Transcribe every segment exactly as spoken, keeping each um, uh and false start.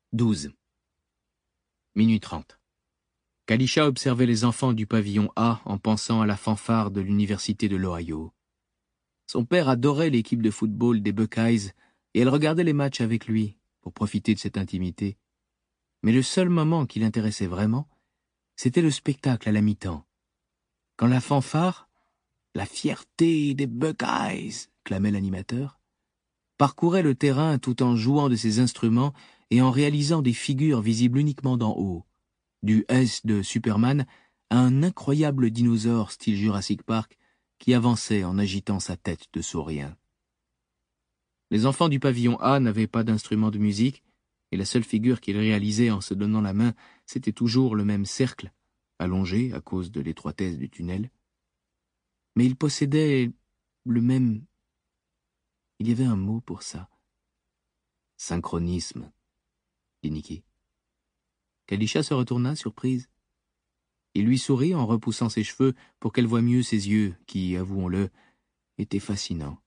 douze. Minuit trente. Kalisha observait les enfants du pavillon A en pensant à la fanfare de l'université de l'Ohio. Son père adorait l'équipe de football des Buckeyes et elle regardait les matchs avec lui pour profiter de cette intimité. Mais le seul moment qui l'intéressait vraiment, c'était le spectacle à la mi-temps. Quand la fanfare, la fierté des Buckeyes, clamait l'animateur, parcourait le terrain tout en jouant de ses instruments et en réalisant des figures visibles uniquement d'en haut, du S de Superman à un incroyable dinosaure style Jurassic Park qui avançait en agitant sa tête de saurien. Les enfants du pavillon A n'avaient pas d'instrument de musique, et la seule figure qu'ils réalisaient en se donnant la main, c'était toujours le même cercle, allongé à cause de l'étroitesse du tunnel. Mais ils possédaient le même... Il y avait un mot pour ça. Synchronisme, dit Nikki. Kalisha se retourna, surprise. Il lui sourit en repoussant ses cheveux pour qu'elle voie mieux ses yeux, qui, avouons-le, étaient fascinants.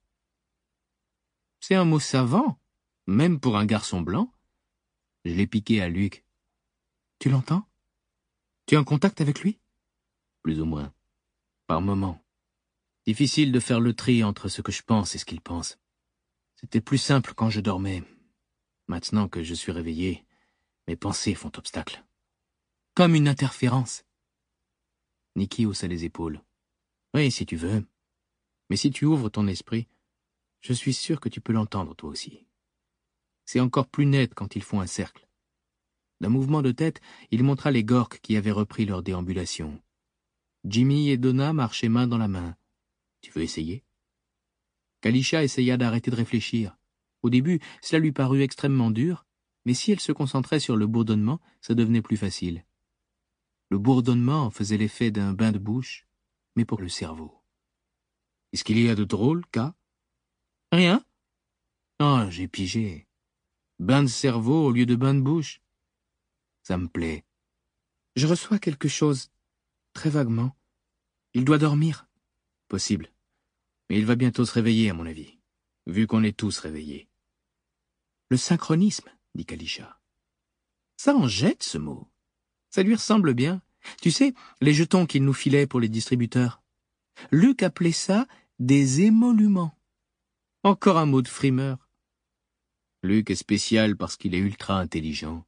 C'est un mot savant, même pour un garçon blanc. Je l'ai piqué à Luc. Tu l'entends? Tu es en contact avec lui? Plus ou moins. Par moments. Difficile de faire le tri entre ce que je pense et ce qu'il pense. C'était plus simple quand je dormais. Maintenant que je suis réveillé, mes pensées font obstacle. Comme une interférence. Nikki haussa les épaules. Oui, si tu veux. Mais si tu ouvres ton esprit, je suis sûr que tu peux l'entendre toi aussi. C'est encore plus net quand ils font un cercle. D'un mouvement de tête, il montra les Gorks qui avaient repris leur déambulation. Jimmy et Donna marchaient main dans la main. Tu veux essayer? Kalisha essaya d'arrêter de réfléchir. Au début, cela lui parut extrêmement dur, mais si elle se concentrait sur le bourdonnement, ça devenait plus facile. Le bourdonnement faisait l'effet d'un bain de bouche, mais pour le cerveau. Est-ce qu'il y a de drôle, K? Rien? Oh, j'ai pigé. Bain de cerveau au lieu de bain de bouche. Ça me plaît. Je reçois quelque chose, très vaguement. Il doit dormir. Possible. Mais il va bientôt se réveiller, à mon avis, vu qu'on est tous réveillés. Le synchronisme, dit Kalisha. Ça en jette, ce mot. Ça lui ressemble bien. Tu sais, les jetons qu'il nous filait pour les distributeurs. Luc appelait ça des émoluments. Encore un mot de frimeur. Luc est spécial parce qu'il est ultra intelligent.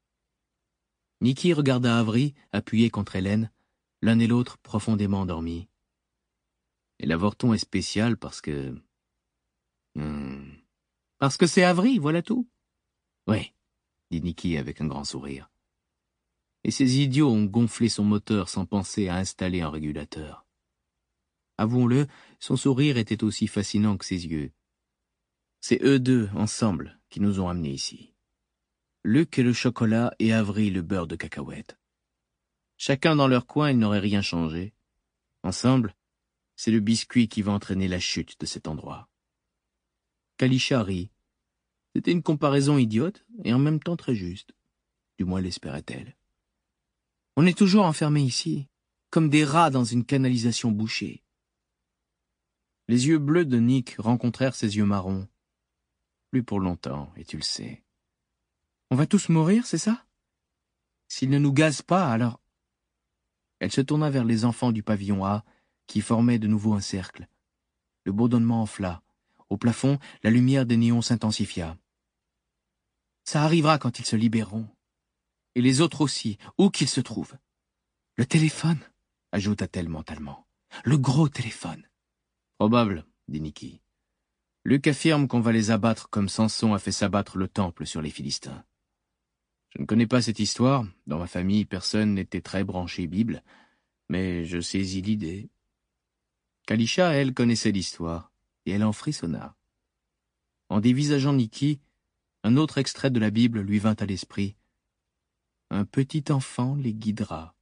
Nikki regarda Avery, appuyé contre Hélène, l'un et l'autre profondément endormis. Et l'avorton est spécial parce que... Hmm. Parce que c'est Avery, voilà tout. Oui, dit Nikki avec un grand sourire. Et ces idiots ont gonflé son moteur sans penser à installer un régulateur. Avouons-le, son sourire était aussi fascinant que ses yeux. C'est eux deux, ensemble, qui nous ont amenés ici. Luc et le chocolat et Avery le beurre de cacahuète. Chacun dans leur coin, ils n'auraient rien changé. Ensemble, c'est le biscuit qui va entraîner la chute de cet endroit. Kalisha rit. C'était une comparaison idiote et en même temps très juste. Du moins l'espérait-elle. On est toujours enfermés ici, comme des rats dans une canalisation bouchée. Les yeux bleus de Nick rencontrèrent ses yeux marrons. Plus pour longtemps, et tu le sais. On va tous mourir, c'est ça? S'ils ne nous gazent pas, alors... Elle se tourna vers les enfants du pavillon A, qui formaient de nouveau un cercle. Le bourdonnement enfla. Au plafond, la lumière des néons s'intensifia. Ça arrivera quand ils se libéreront. Et les autres aussi, où qu'ils se trouvent. Le téléphone, ajouta-t-elle mentalement. Le gros téléphone. Probable, dit Nikki. Luc affirme qu'on va les abattre comme Samson a fait s'abattre le temple sur les Philistins. Je ne connais pas cette histoire. Dans ma famille, personne n'était très branché Bible, mais je saisis l'idée. Kalisha, elle, connaissait l'histoire, et elle en frissonna. En dévisageant Nikki, un autre extrait de la Bible lui vint à l'esprit. Un petit enfant les guidera.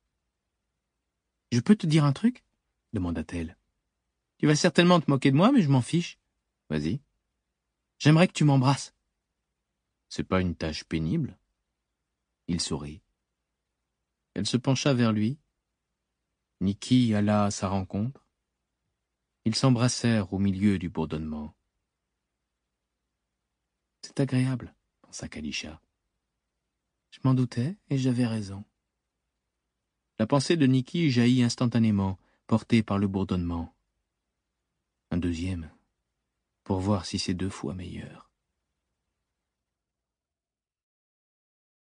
« Je peux te dire un truc ?» demanda-t-elle. « Tu vas certainement te moquer de moi, mais je m'en fiche. Vas-y. J'aimerais que tu m'embrasses. » C'est pas une tâche pénible. Il sourit. Elle se pencha vers lui. Nikki alla à sa rencontre. Ils s'embrassèrent au milieu du bourdonnement. C'est agréable, pensa Kalisha. Je m'en doutais, et j'avais raison. La pensée de Niki jaillit instantanément, portée par le bourdonnement. Un deuxième, pour voir si c'est deux fois meilleur.